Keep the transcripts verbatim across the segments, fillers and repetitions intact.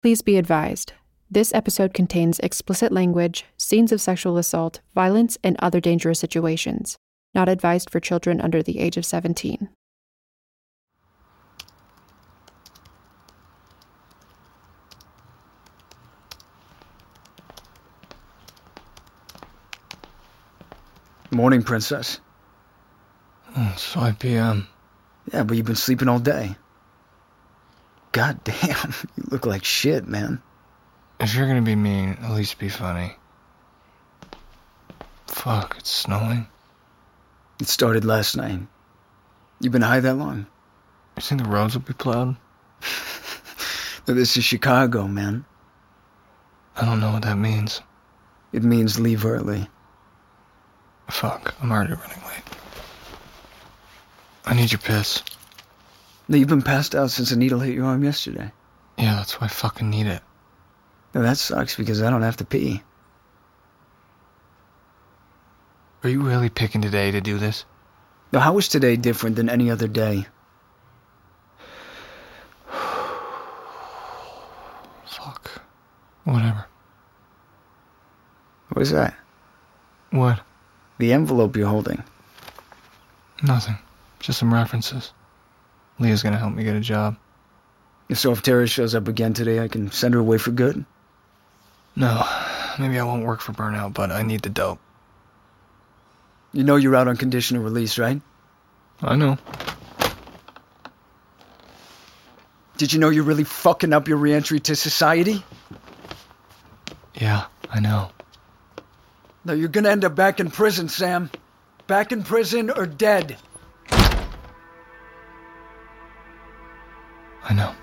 Please be advised, this episode contains explicit language, scenes of sexual assault, violence, and other dangerous situations. Not advised for children under the age of seventeen. Morning, princess. Oh, it's five p.m. Yeah, but you've been sleeping all day. God damn, you look like shit, man. If you're gonna be mean, at least be funny. Fuck, it's snowing. It started last night. You been high that long? You think the roads will be plowed? No, this is Chicago, man. I don't know what that means. It means leave early. Fuck, I'm already running late. I need your piss. No, you've been passed out since a needle hit your arm yesterday. Yeah, that's why I fucking need it. No, that sucks because I don't have to pee. Are you really picking today to do this? Now, how was today different than any other day? Fuck. Whatever. What is that? What? The envelope you're holding. Nothing. Just some references. Leah's gonna help me get a job. So if Tara shows up again today, I can send her away for good? No. Maybe I won't work for Burnout, but I need the dope. You know you're out on conditional release, right? I know. Did you know you're really fucking up your re-entry to society? Yeah, I know. No, you're gonna end up back in prison, Sam. Back in prison or dead. I know.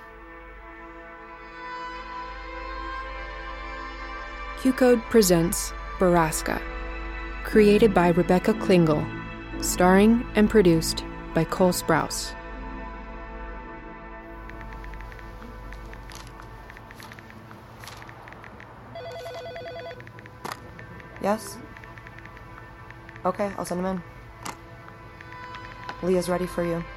Q-Code presents Borrasca, created by Rebecca Klingel, starring and produced by Cole Sprouse. Yes? Okay, I'll send him in. Leah's ready for you.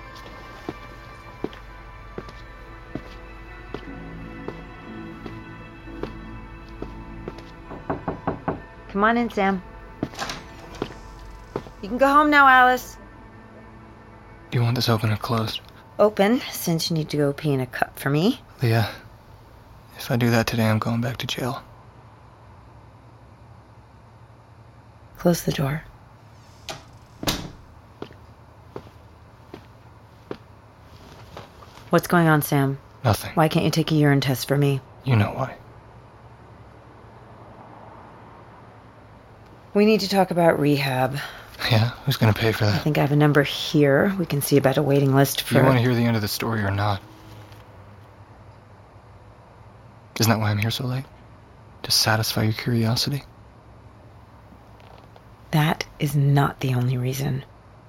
Come on in, Sam. You can go home now, Alice. Do you want this open or closed? Open, since you need to go pee in a cup for me. Leah, if I do that today, I'm going back to jail. Close the door. What's going on, Sam? Nothing. Why can't you take a urine test for me? You know why. We need to talk about rehab. Yeah? Who's gonna pay for I that? think I have a number here. We can see about a waiting list for... Do you want to hear the end of the story or not? Isn't that why I'm here so late? To satisfy your curiosity? That is not the only reason.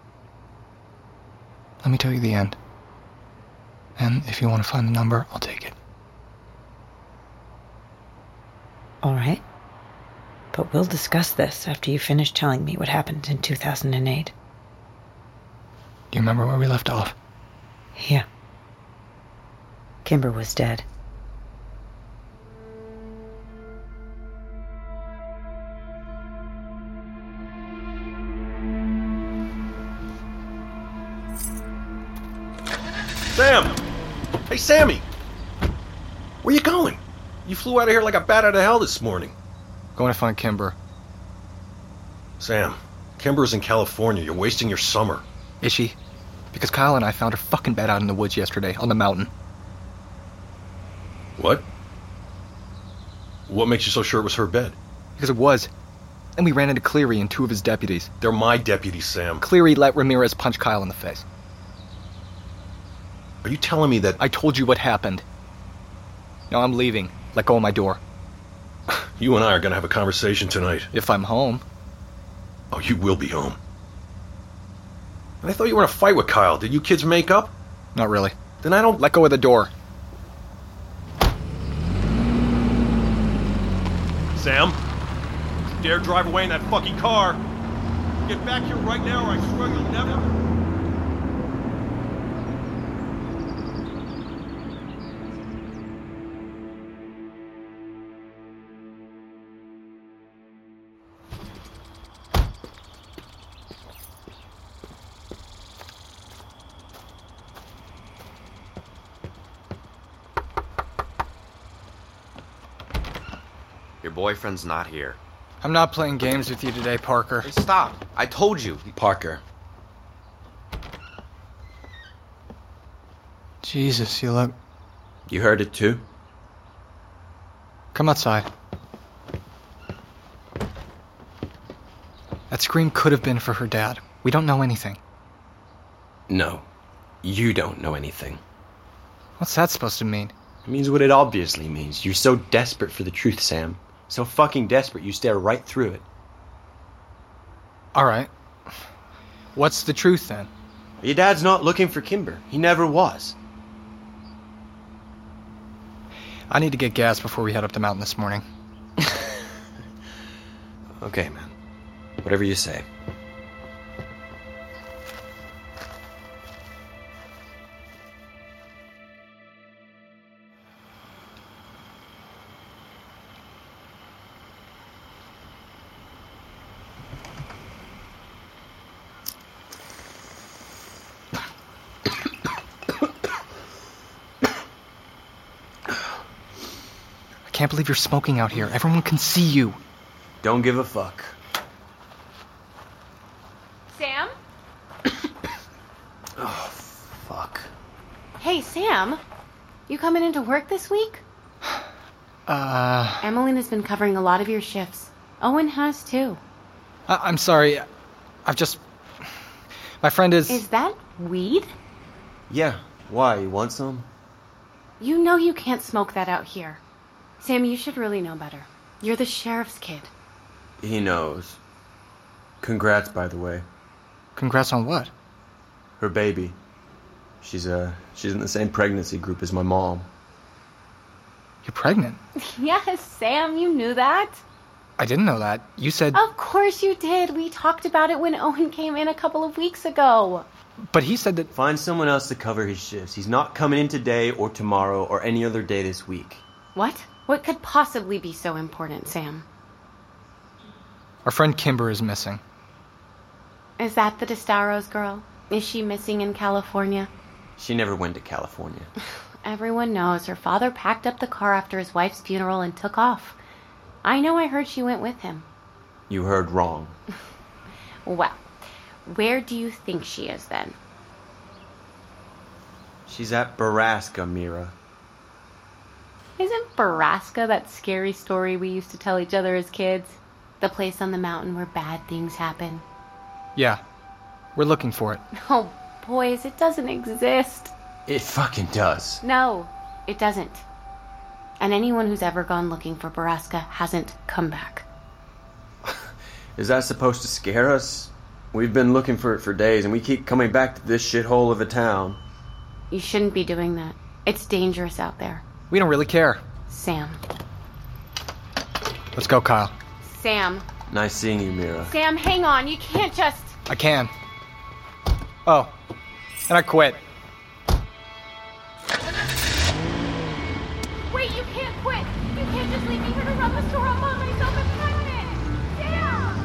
Let me tell you the end. And if you want to find the number, I'll take it. All right. But we'll discuss this after you finish telling me what happened in two thousand eight. Do you remember where we left off? Yeah. Kimber was dead. Sam! Hey, Sammy! Where you going? You flew out of here like a bat out of hell this morning. Going to find Kimber. Sam, Kimber's in California. You're wasting your summer. Is she? Because Kyle and I found her fucking bed out in the woods yesterday, on the mountain. What? What makes you so sure it was her bed? Because it was. And we ran into Cleary and two of his deputies. They're my deputies, Sam. Cleary let Ramirez punch Kyle in the face. Are you telling me that... I told you what happened. Now I'm leaving. Let go of my door. You and I are going to have a conversation tonight. If I'm home. Oh, you will be home. And I thought you were in a fight with Kyle. Did you kids make up? Not really. Then I don't... Let go of the door. Sam? You dare drive away in that fucking car? Get back here right now or I swear you'll never... Your boyfriend's not here. I'm not playing games with you today, Parker. Hey, stop. I told you. Parker. Jesus, you look... You heard it too? Come outside. That scream could have been for her dad. We don't know anything. No. You don't know anything. What's that supposed to mean? It means what it obviously means. You're so desperate for the truth, Sam. So fucking desperate, you stare right through it. All right. What's the truth, then? Your dad's not looking for Kimber. He never was. I need to get gas before we head up the mountain this morning. Okay, man. Whatever you say. I can't believe you're smoking out here. Everyone can see you. Don't give a fuck. Sam? Oh, fuck. Hey, Sam. You coming into work this week? Uh... Emmeline's been covering a lot of your shifts. Owen has, too. I- I'm sorry. I've just... My friend is... Is that weed? Yeah. Why? You want some? You know you can't smoke that out here. Sam, you should really know better. You're the sheriff's kid. He knows. Congrats, by the way. Congrats on what? Her baby. She's, uh, she's in the same pregnancy group as my mom. You're pregnant? Yes, Sam, you knew that. I didn't know that. You said... Of course you did. We talked about it when Owen came in a couple of weeks ago. But he said that... Find someone else to cover his shifts. He's not coming in today or tomorrow or any other day this week. What? What could possibly be so important, Sam? Our friend Kimber is missing. Is that the DeStaros girl? Is she missing in California? She never went to California. Everyone knows her father packed up the car after his wife's funeral and took off. I know I heard she went with him. You heard wrong. Well, where do you think she is then? She's at Baraska, Mira. Isn't Baraska that scary story we used to tell each other as kids? The place on the mountain where bad things happen? Yeah. We're looking for it. Oh, boys, it doesn't exist. It fucking does. No, it doesn't. And anyone who's ever gone looking for Baraska hasn't come back. Is that supposed to scare us? We've been looking for it for days, and we keep coming back to this shithole of a town. You shouldn't be doing that. It's dangerous out there. We don't really care. Sam. Let's go, Kyle. Sam. Nice seeing you, Mira. Sam, hang on. You can't just... I can. Oh. And I quit. Wait, you can't quit. You can't just leave me here to run the store all by myself and pregnant. Sam!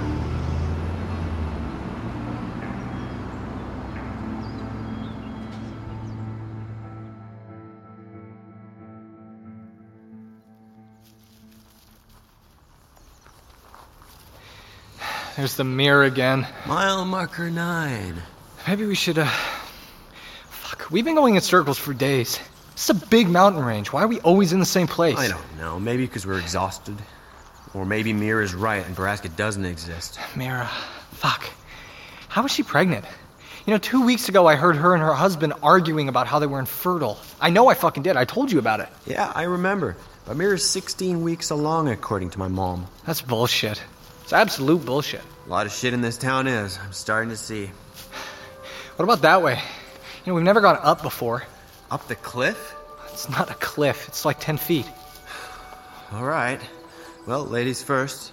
There's the mirror again. Mile marker nine. Maybe we should, uh... Fuck, we've been going in circles for days. It's a big mountain range. Why are we always in the same place? I don't know. Maybe because we're exhausted. Or maybe Mira's right and Baraska doesn't exist. Mira. Fuck. How is she pregnant? You know, two weeks ago I heard her and her husband arguing about how they were infertile. I know I fucking did. I told you about it. Yeah, I remember. But Mira's sixteen weeks along, according to my mom. That's bullshit. It's absolute bullshit. A lot of shit in this town is. I'm starting to see. What about that way? You know, we've never gone up before. Up the cliff? It's not a cliff. It's like ten feet. All right. Well, ladies first.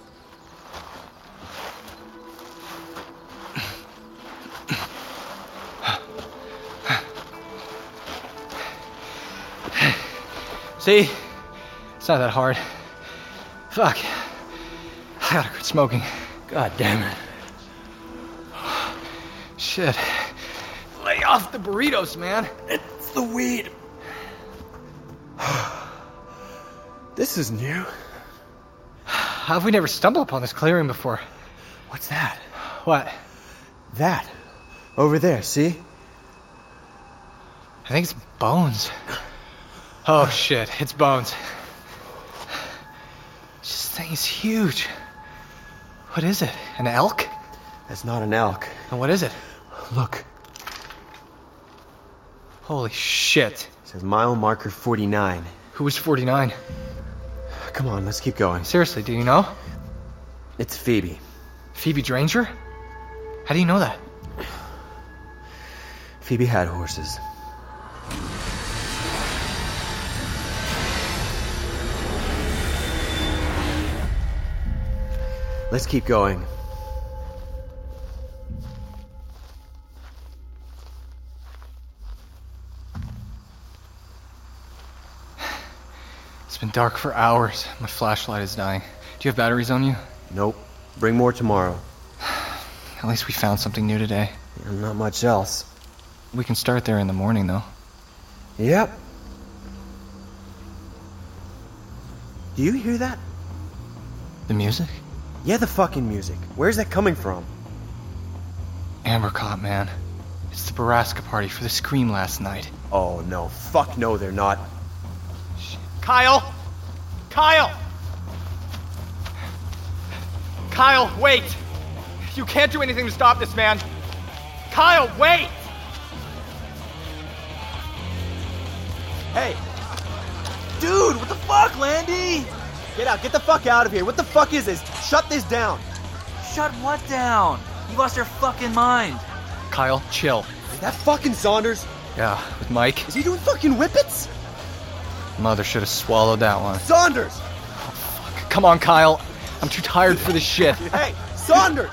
See? It's not that hard. Fuck. I gotta quit smoking. God damn it. Shit. Lay off the burritos, man. It's the weed. This is new. How have we never stumbled upon this clearing before? What's that? What? That. Over there, see? I think it's bones. Oh shit, it's bones. This thing is huge. What is it? An elk? That's not an elk. And what is it? Look. Holy shit. It says mile marker forty-nine. Who was forty-nine? Come on, let's keep going. Seriously, do you know? It's Phoebe. Phoebe Dranger? How do you know that? Phoebe had horses. Let's keep going. It's been dark for hours. My flashlight is dying. Do you have batteries on you? Nope. Bring more tomorrow. At least we found something new today. Yeah, not much else. We can start there in the morning, though. Yep. Do you hear that? The music? Yeah, the fucking music. Where's that coming from? Ambercott, man. It's the Baraska party for the Scream last night. Oh, no. Fuck no, they're not. Kyle! Kyle! Kyle, wait! You can't do anything to stop this, man. Kyle, wait! Hey! Dude, what the fuck, Landy? Get out, get the fuck out of here. What the fuck is this? Shut this down. Shut what down? You lost your fucking mind. Kyle, chill. Is that fucking Saunders? Yeah, with Mike. Is he doing fucking whippets? Mother should have swallowed that one. Saunders! Oh, fuck. Come on, Kyle. I'm too tired for this shit. Hey, Saunders!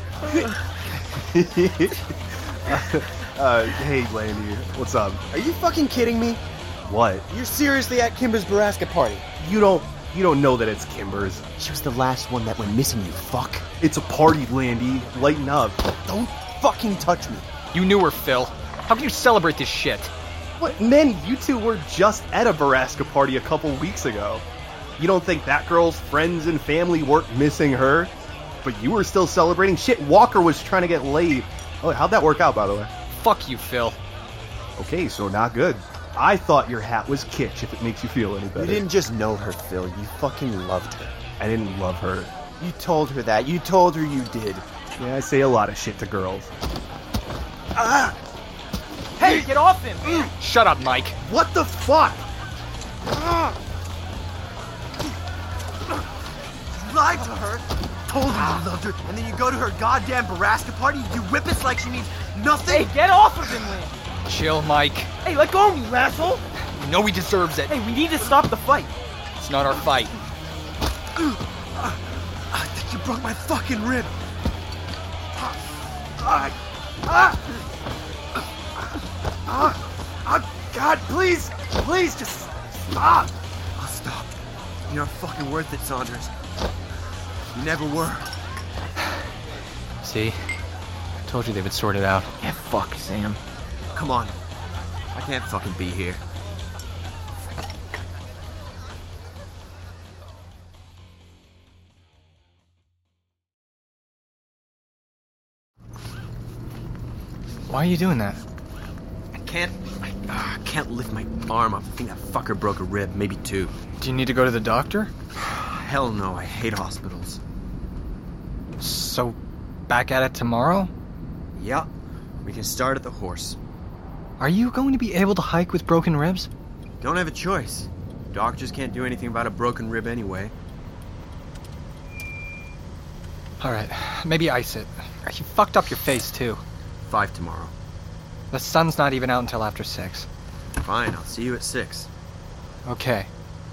uh, hey, Landy. What's up? Are you fucking kidding me? What? You're seriously at Kimber's Baraska party? You don't... You don't know that it's Kimber's. She was the last one that went missing, you fuck. It's a party, Landy. Lighten up. Don't fucking touch me. You knew her, Phil. How can you celebrate this shit? What? Man, you two were just at a Baraska party a couple weeks ago. You don't think that girl's friends and family weren't missing her? But you were still celebrating? Shit, Walker was trying to get laid. Oh, how'd that work out, by the way? Fuck you, Phil. Okay, so not good. I thought your hat was kitsch, if it makes you feel any better. You didn't just know her, Phil. You fucking loved her. I didn't love her. You told her that. You told her you did. Yeah, I say a lot of shit to girls. Ah! Hey, get off him! Mm. Shut up, Mike. What the fuck? Ah! You lied to her. Told her you loved her, and then you go to her goddamn Baraska party, you do whippets like she means nothing. Hey, get off of him, Lynn! Chill, Mike. Hey, let go of me, you asshole! You know he deserves it. Hey, we need to stop the fight. It's not our fight. I think you broke my fucking rib. Ah! Ah! Ah! God, please! Please, just stop! I'll stop. You're not fucking worth it, Saunders. You never were. See? I told you they would sort it out. Yeah, fuck, Sam. Come on. I can't fucking be here. Why are you doing that? I can't... I, uh, I can't lift my arm up. I think that fucker broke a rib, maybe two. Do you need to go to the doctor? Hell no, I hate hospitals. So, back at it tomorrow? Yeah, we can start at the horse. Are you going to be able to hike with broken ribs? Don't have a choice. Doctors can't do anything about a broken rib anyway. Alright, maybe ice it. You fucked up your face, too. Five tomorrow. The sun's not even out until after six. Fine, I'll see you at six. Okay.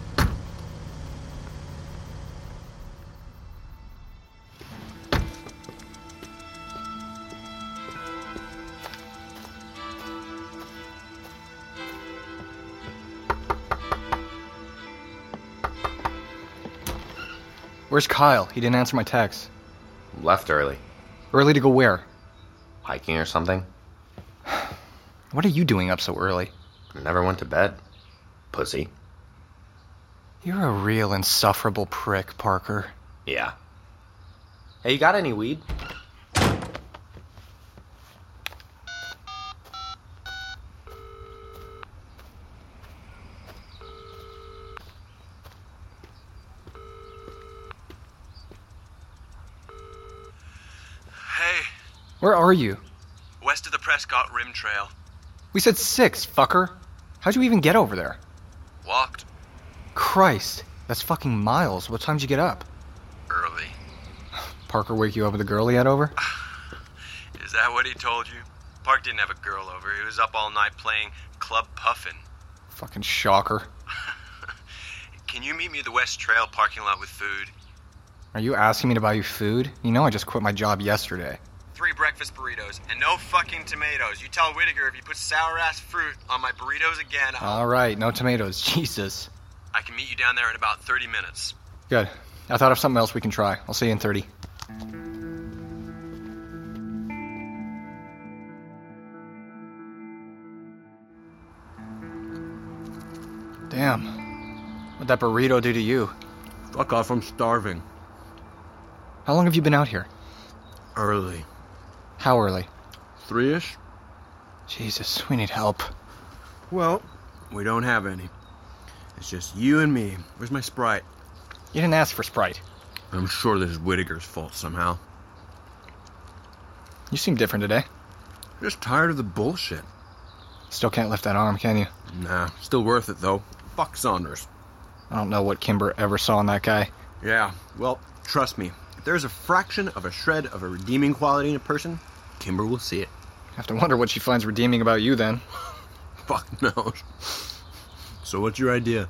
Where's Kyle? He didn't answer my text. Left early. Early to go where? Hiking or something. What are you doing up so early? Never went to bed. Pussy. You're a real insufferable prick, Parker. Yeah. Hey, you got any weed? Hey, Where are you? west of the Prescott Rim Trail. We said six, fucker. How'd you even get over there? Walked Christ, that's fucking miles. What time'd you get up? early. Parker wake you up with a girl he had over? Is that what he told you? Park didn't have a girl over. He was up all night playing Club Puffin. Fucking shocker. Can you meet me at the West Trail parking lot with food? Are you asking me to buy you food? You know I just quit my job yesterday. Three breakfast burritos and no fucking tomatoes. You tell Whittaker if you put sour-ass fruit on my burritos again, I'll... All right, no tomatoes. Jesus. I can meet you down there in about thirty minutes. Good. I thought of something else we can try. I'll see you in thirty. Damn. What'd that burrito do to you? Fuck off, I'm starving. How long have you been out here? Early. How early? Three-ish? Jesus, we need help. Well, we don't have any. It's just you and me. Where's my Sprite? You didn't ask for Sprite. I'm sure this is Whittaker's fault somehow. You seem different today. Just tired of the bullshit. Still can't lift that arm, can you? Nah, still worth it though. Fuck Saunders. I don't know what Kimber ever saw in that guy. Yeah, well, trust me. If there's a fraction of a shred of a redeeming quality in a person, Kimber will see it. Have to wonder what she finds redeeming about you then. Fuck knows. So what's your idea?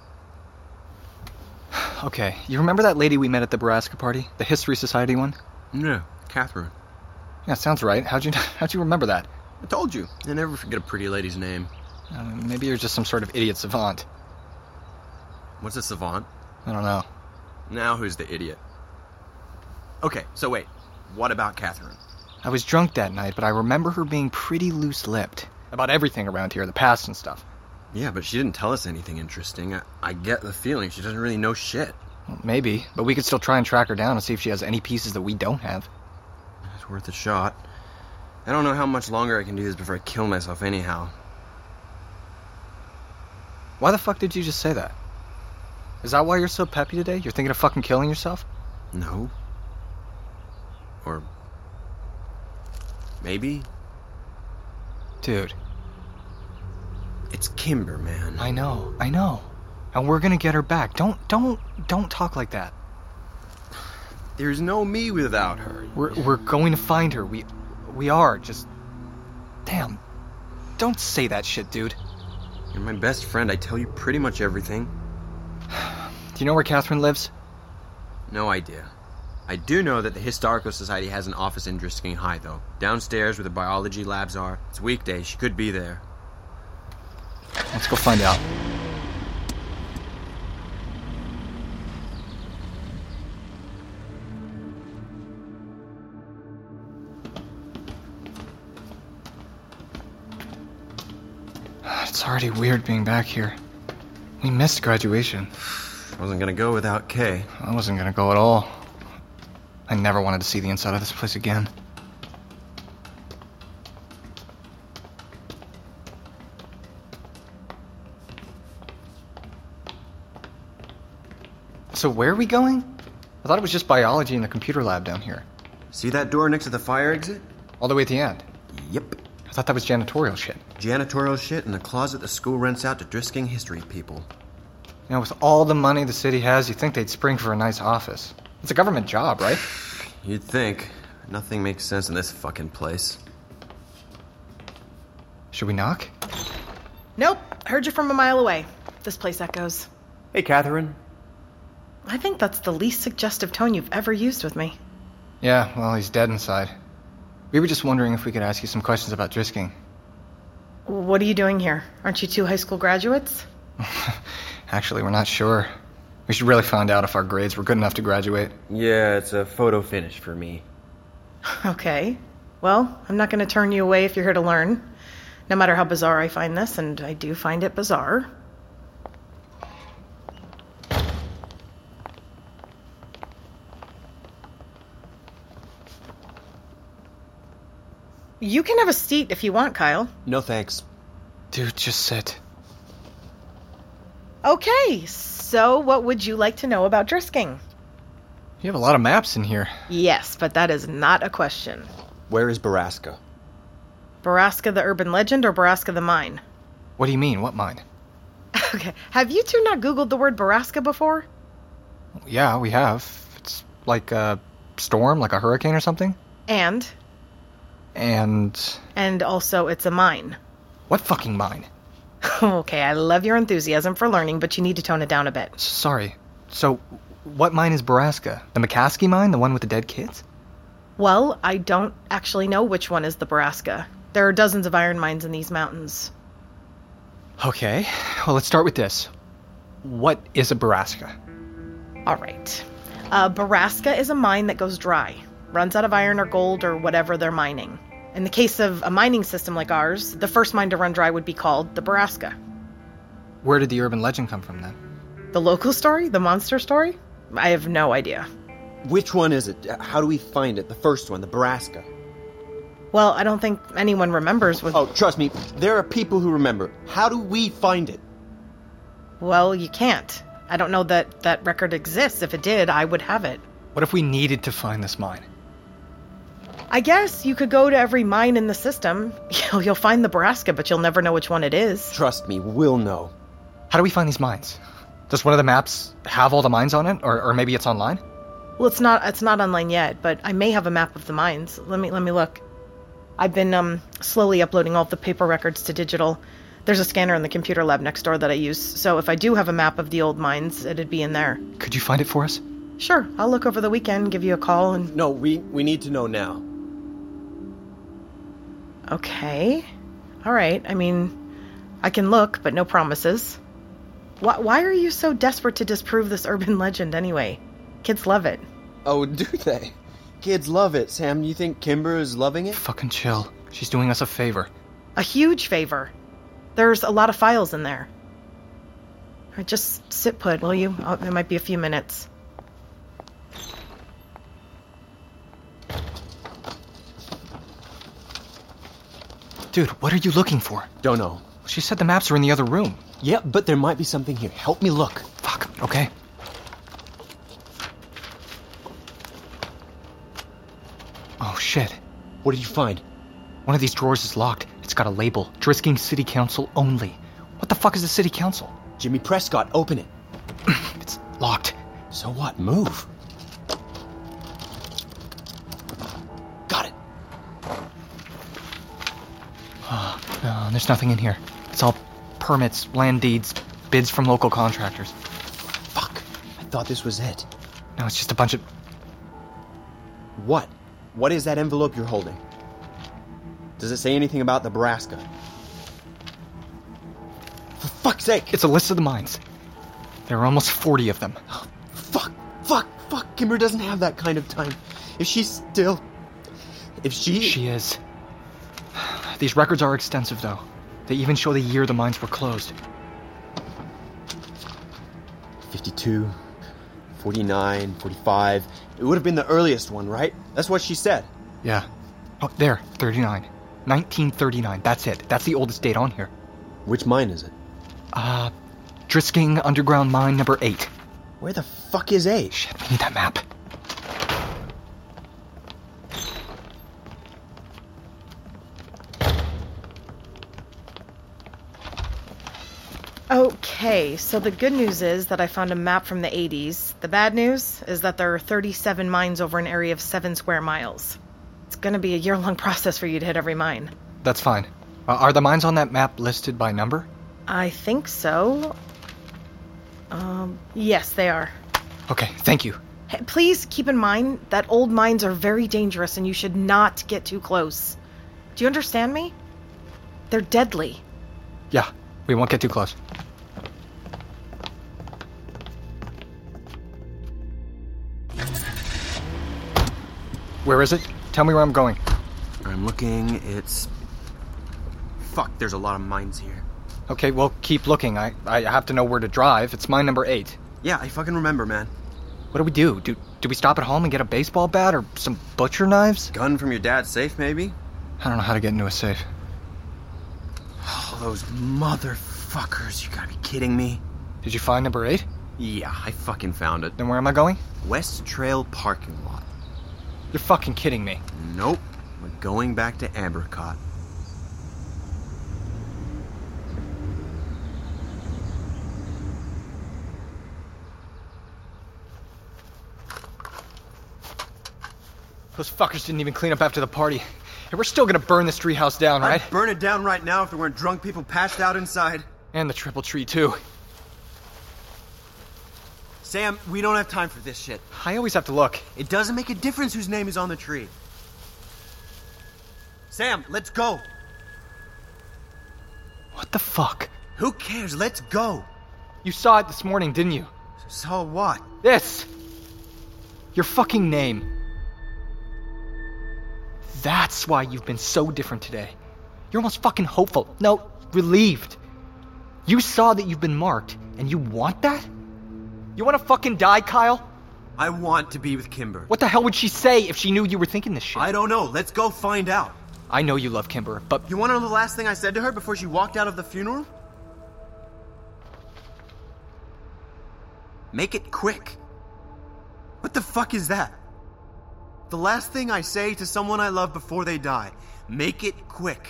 Okay, you remember that lady we met at the Baraska party? The History Society one? Yeah, Catherine. Yeah, sounds right. How'd you how'd you remember that? I told you. I never forget a pretty lady's name. Uh, maybe you're just some sort of idiot savant. What's a savant? I don't know. Now who's the idiot? Okay, so wait. What about Catherine? I was drunk that night, but I remember her being pretty loose-lipped. About everything around here, the past and stuff. Yeah, but she didn't tell us anything interesting. I, I get the feeling she doesn't really know shit. Well, maybe, but we could still try and track her down and see if she has any pieces that we don't have. It's worth a shot. I don't know how much longer I can do this before I kill myself anyhow. Why the fuck did you just say that? Is that why you're so peppy today? You're thinking of fucking killing yourself? No. Or... maybe? Dude. It's Kimber, man. I know, I know. And we're gonna get her back. Don't, don't, don't talk like that. There's no me without her. We're, we're going to find her. We, we are. Just, damn. Don't say that shit, dude. You're my best friend. I tell you pretty much everything. Do you know where Catherine lives? No idea. I do know that the Historical Society has an office in Drisking High, though. Downstairs where the biology labs are. It's weekday. She could be there. Let's go find out. It's already weird being back here. We missed graduation. Wasn't gonna go without Kay. I wasn't gonna go at all. I never wanted to see the inside of this place again. So where are we going? I thought it was just biology in the computer lab down here. See that door next to the fire exit? All the way at the end? Yep. I thought that was janitorial shit. Janitorial shit in the closet the school rents out to Drisking history people. You know, with all the money the city has, you'd think they'd spring for a nice office. It's a government job, right? You'd think. Nothing makes sense in this fucking place. Should we knock? Nope. Heard you from a mile away. This place echoes. Hey, Catherine. I think that's the least suggestive tone you've ever used with me. Yeah, well, he's dead inside. We were just wondering if we could ask you some questions about Drisking. What are you doing here? Aren't you two high school graduates? Actually, we're not sure. We should really find out if our grades were good enough to graduate. Yeah, it's a photo finish for me. Okay. Well, I'm not going to turn you away if you're here to learn. No matter how bizarre I find this, and I do find it bizarre. You can have a seat if you want, Kyle. No thanks. Dude, just sit. Okay, so what would you like to know about Drisking? You have a lot of maps in here. Yes, but that is not a question. Where is Borrasca? Borrasca the urban legend or Borrasca the mine? What do you mean? What mine? Okay, have you two not Googled the word Borrasca before? Yeah, we have. It's like a storm, like a hurricane or something. And? And... And also it's a mine. What fucking mine? Okay, I love your enthusiasm for learning, but you need to tone it down a bit. Sorry. So, what mine is Borrasca? The McCaskey mine? The one with the dead kids? Well, I don't actually know which one is the Borrasca. There are dozens of iron mines in these mountains. Okay, well, let's start with this. What is a Borrasca? All right. A Borrasca is a mine that goes dry, runs out of iron or gold or whatever they're mining. In the case of a mining system like ours, the first mine to run dry would be called the Borrasca. Where did the urban legend come from, then? The local story? The monster story? I have no idea. Which one is it? How do we find it? The first one, the Borrasca. Well, I don't think anyone remembers with... Oh, trust me, there are people who remember. How do we find it? Well, you can't. I don't know that that record exists. If it did, I would have it. What if we needed to find this mine? I guess you could go to every mine in the system. You'll, you'll find the Borrasca, but you'll never know which one it is. Trust me, we'll know. How do we find these mines? Does one of the maps have all the mines on it? Or, or maybe it's online? Well, it's not it's not online yet, but I may have a map of the mines. Let me let me look. I've been um slowly uploading all of the paper records to digital. There's a scanner in the computer lab next door that I use, so if I do have a map of the old mines, it'd be in there. Could you find it for us? Sure, I'll look over the weekend, give you a call, and... No, we, we need to know now. Okay. Alright, I mean, I can look, but no promises. Why, why are you so desperate to disprove this urban legend anyway? Kids love it. Oh, do they? Kids love it. Sam, you think Kimber is loving it? Fucking chill. She's doing us a favor. A huge favor. There's a lot of files in there. Alright, just sit put, will you? Oh, it might be a few minutes. Dude, what are you looking for? Don't know. She said the maps are in the other room. Yeah, but there might be something here. Help me look. Fuck, okay. Oh, shit. What did you find? One of these drawers is locked. It's got a label. Drisking City Council only. What the fuck is the City Council? Jimmy Prescott, open it. It's locked. So what? Move. Got it. Oh, no, there's nothing in here. It's all permits, land deeds, bids from local contractors. Fuck. I thought this was it. No, it's just a bunch of... What? What is that envelope you're holding? Does it say anything about the Borrasca? For fuck's sake! It's a list of the mines. There are almost forty of them. Oh, fuck, fuck, fuck. Kimber doesn't have that kind of time. If she's still... If she... She is. These records are extensive, though. They even show the year the mines were closed. fifty-two, forty-nine, forty-five. It would have been the earliest one, right? That's what she said. Yeah. Oh, there, thirty-nine. nineteen thirty-nine, that's it. That's the oldest date on here. Which mine is it? Uh, Drisking Underground Mine number eight. Where the fuck is eight? Shit, we need that map. Okay, so the good news is that I found a map from the eighties. The bad news is that there are thirty-seven mines over an area of seven square miles. It's gonna be a year-long process for you to hit every mine. That's fine. Uh, are the mines on that map listed by number? I think so. Um, yes, they are. Okay, thank you. Hey, please keep in mind that old mines are very dangerous and you should not get too close. Do you understand me? They're deadly. Yeah, we won't get too close. Where is it? Tell me where I'm going. I'm looking, it's... Fuck, there's a lot of mines here. Okay, well, keep looking. I, I have to know where to drive. It's mine number eight. Yeah, I fucking remember, man. What do we do? Do do we stop at home and get a baseball bat or some butcher knives? Gun from your dad's safe, maybe? I don't know how to get into a safe. Oh, those motherfuckers. You gotta be kidding me. Did you find number eight? Yeah, I fucking found it. Then where am I going? West Trail parking lot. You're fucking kidding me. Nope. We're going back to Abercott. Those fuckers didn't even clean up after the party. And we're still gonna burn this treehouse down, right? I'd burn it down right now if there weren't drunk people passed out inside. And the triple tree, too. Sam, we don't have time for this shit. I always have to look. It doesn't make a difference whose name is on the tree. Sam, let's go. What the fuck? Who cares? Let's go. You saw it this morning, didn't you? Saw what? This! Your fucking name. That's why you've been so different today. You're almost fucking hopeful. No, relieved. You saw that you've been marked, and you want that? You want to fucking die, Kyle? I want to be with Kimber. What the hell would she say if she knew you were thinking this shit? I don't know. Let's go find out. I know you love Kimber, but... You want to know the last thing I said to her before she walked out of the funeral? Make it quick. What the fuck is that? The last thing I say to someone I love before they die. Make it quick.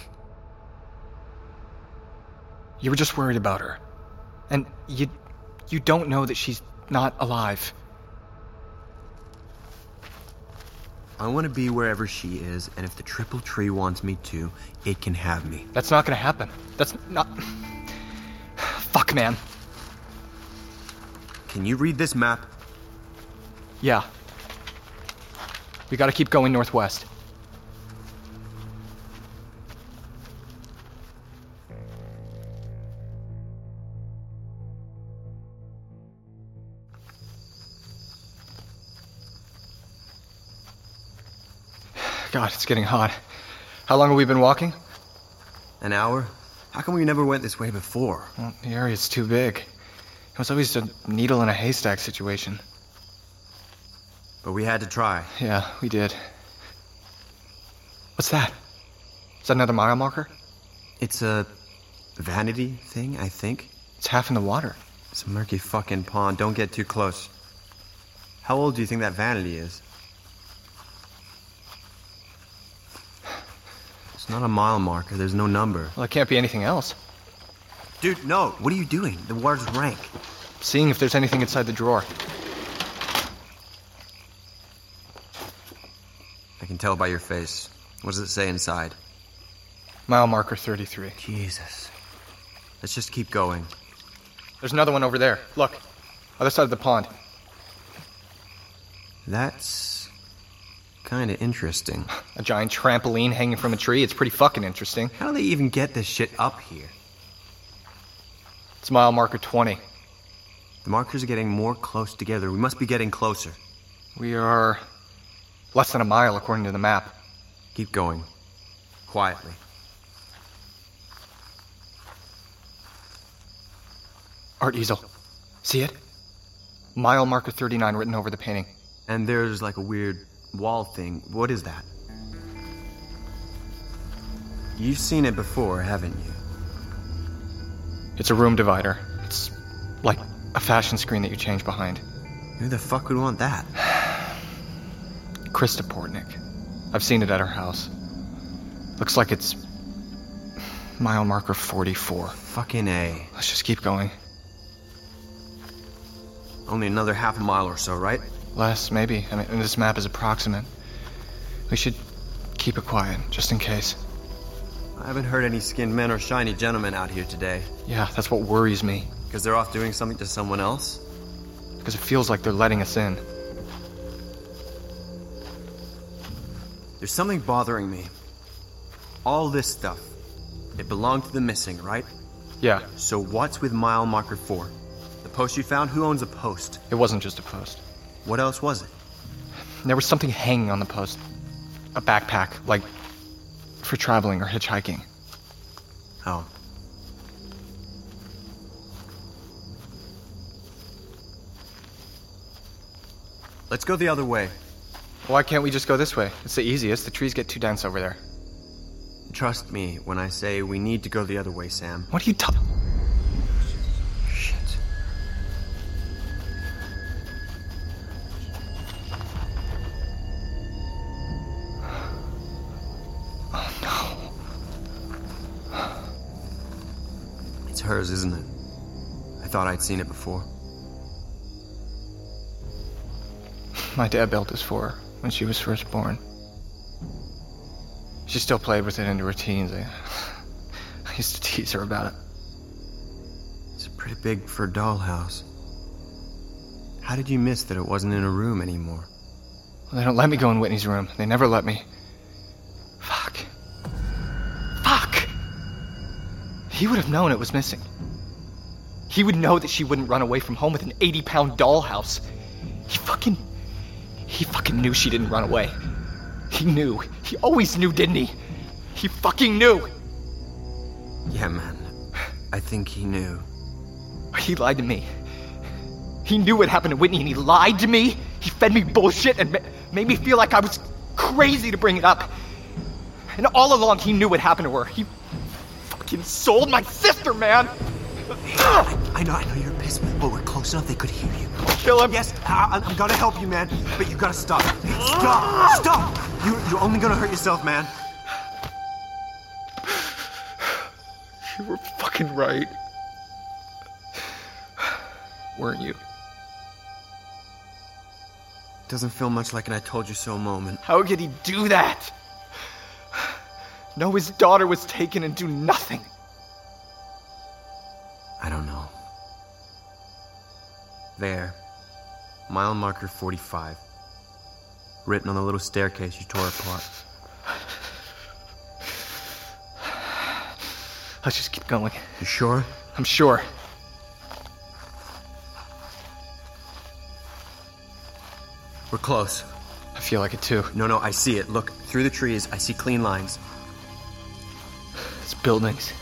You were just worried about her. And you... you don't know that she's not alive. I want to be wherever she is, and if the triple tree wants me to, it can have me. That's not gonna happen. That's not... Fuck, man. Can you read this map? Yeah. We gotta keep going northwest. God, it's getting hot. How long have we been walking? An hour? How come we never went this way before? Well, the area's too big. It was always a needle in a haystack situation. But we had to try. Yeah, we did. What's that? Is that another mile marker? It's a vanity thing, I think. It's half in the water. It's a murky fucking pond. Don't get too close. How old do you think that vanity is? It's not a mile marker. There's no number. Well, it can't be anything else. Dude, no. What are you doing? The water's rank. Seeing if there's anything inside the drawer. I can tell by your face. What does it say inside? Mile marker thirty-three. Jesus. Let's just keep going. There's another one over there. Look. Other side of the pond. That's... kind of interesting. A giant trampoline hanging from a tree. It's pretty fucking interesting. How do they even get this shit up here? It's mile marker twenty. The markers are getting more close together. We must be getting closer. We are less than a mile according to the map. Keep going. Quietly. Art easel. See it? Mile marker thirty-nine written over the painting. And there's like a weird wall thing. What is that? You've seen it before, haven't you? It's a room divider. It's like a fashion screen that you change behind. Who the fuck would want that? Krista Portnick. I've seen it at her house. Looks like it's mile marker forty-four. Fucking A. Let's just keep going. Only another half a mile or so, right? Less, maybe. I mean, this map is approximate. We should keep it quiet, just in case. I haven't heard any skinned men or shiny gentlemen out here today. Yeah, that's what worries me. Because they're off doing something to someone else? Because it feels like they're letting us in. There's something bothering me. All this stuff. It belonged to the missing, right? Yeah. So what's with mile marker four? The post you found? Who owns a post? It wasn't just a post. What else was it? There was something hanging on the post. A backpack, like for traveling or hitchhiking. Oh. Let's go the other way. Why can't we just go this way? It's the easiest. The trees get too dense over there. trust me when I say we need to go the other way, Sam. What are you talking? Shit. Oh no. It's hers, isn't it? I thought I'd seen it before. My dad built this for her when she was first born. She still played with it into her teens. I, I used to tease her about it. It's pretty big for a dollhouse. How did you miss that it wasn't in a room anymore? Well, they don't let me go in Whitney's room. They never let me. Fuck. Fuck! He would have known it was missing. He would know that she wouldn't run away from home with an eighty-pound dollhouse. He fucking... He fucking knew she didn't run away. He knew. He always knew, didn't he? He fucking knew! Yeah, man. I think he knew. He lied to me. He knew what happened to Whitney and he lied to me. He fed me bullshit and ma- made me feel like I was crazy to bring it up. And all along he knew what happened to her. He fucking sold my sister, man! I, I know, I know you're pissed, but we're close enough they could hear you. Kill him. Yes, I, I'm gonna help you, man, but you gotta stop. Stop! Stop! You, you're only gonna hurt yourself, man. You were fucking right. Weren't you? Doesn't feel much like an I told you so moment. How could he do that? Know his daughter was taken and do nothing. I don't know. There. Mile marker forty-five. Written on the little staircase you tore apart. Let's just keep going. You sure? I'm sure. We're close. I feel like it too. No, no, I see it. Look, through the trees, I see clean lines. It's buildings.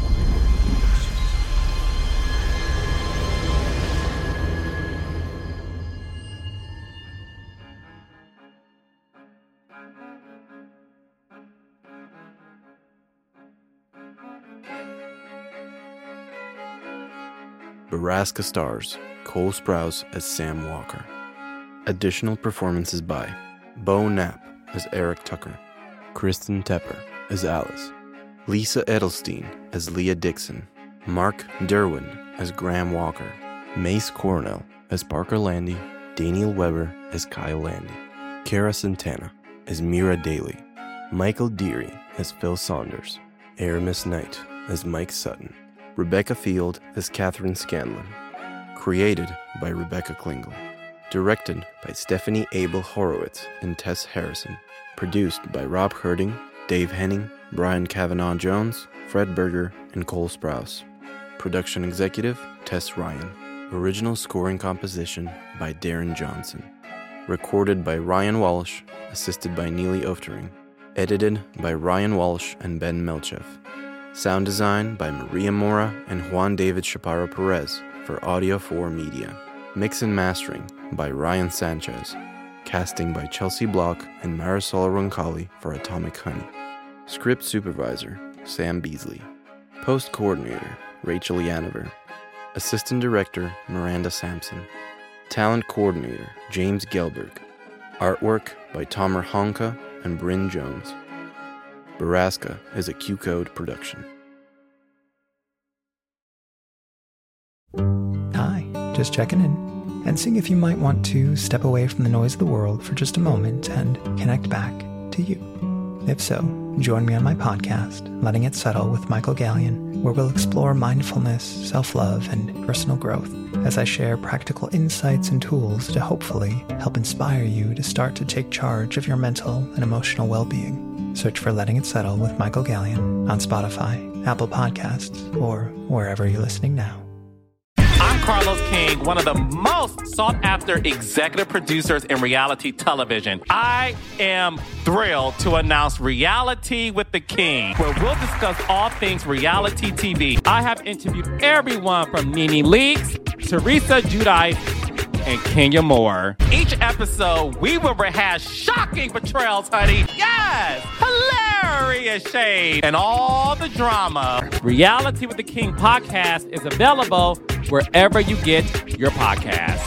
Borrasca stars Cole Sprouse as Sam Walker. Additional performances by Bo Knapp as Eric Tucker, Kristen Tepper as Alice, Lisa Edelstein as Leah Dixon, Mark Derwin as Graham Walker, Mace Coronel as Parker Landy, Daniel Weber as Kyle Landy, Kara Santana as Mira Daly, Michael Deary as Phil Saunders, Aramis Knight as Mike Sutton, Rebecca Field as Catherine Scanlon. Created by Rebecca Klingel. Directed by Stephanie Abel Horowitz and Tess Harrison. Produced by Rob Herding, Dave Henning, Brian Kavanaugh Jones, Fred Berger, and Cole Sprouse. Production executive, Tess Ryan. Original scoring composition by Darren Johnson. Recorded by Ryan Walsh, assisted by Neely Oftering. Edited by Ryan Walsh and Ben Melchev. Sound design by Maria Mora and Juan David Chaparro Perez for Audio four Media. Mix and mastering by Ryan Sanchez. Casting by Chelsea Block and Marisol Roncalli for Atomic Honey. Script supervisor, Sam Beasley. Post coordinator, Rachel Yanover. Assistant director, Miranda Sampson. Talent coordinator, James Gelberg. Artwork by Tomer Honka and Bryn Jones. Borrasca is a Q-Code production. Hi, just checking in and seeing if you might want to step away from the noise of the world for just a moment and connect back to you. If so, join me on my podcast, Letting It Settle with Michael Gallion, where we'll explore mindfulness, self-love, and personal growth as I share practical insights and tools to hopefully help inspire you to start to take charge of your mental and emotional well-being. Search for Letting It Settle with Michael Gallion on Spotify, Apple Podcasts, or wherever you're listening now. I'm Carlos King, one of the most sought-after executive producers in reality television. I am thrilled to announce Reality with the King, where we'll discuss all things reality T V. I have interviewed everyone from Nene Leakes, Teresa Giudice, and Kenya Moore. Each episode, we will rehash shocking betrayals, honey. Yes! Hilarious shade and all the drama. Reality with the King podcast is available wherever you get your podcast.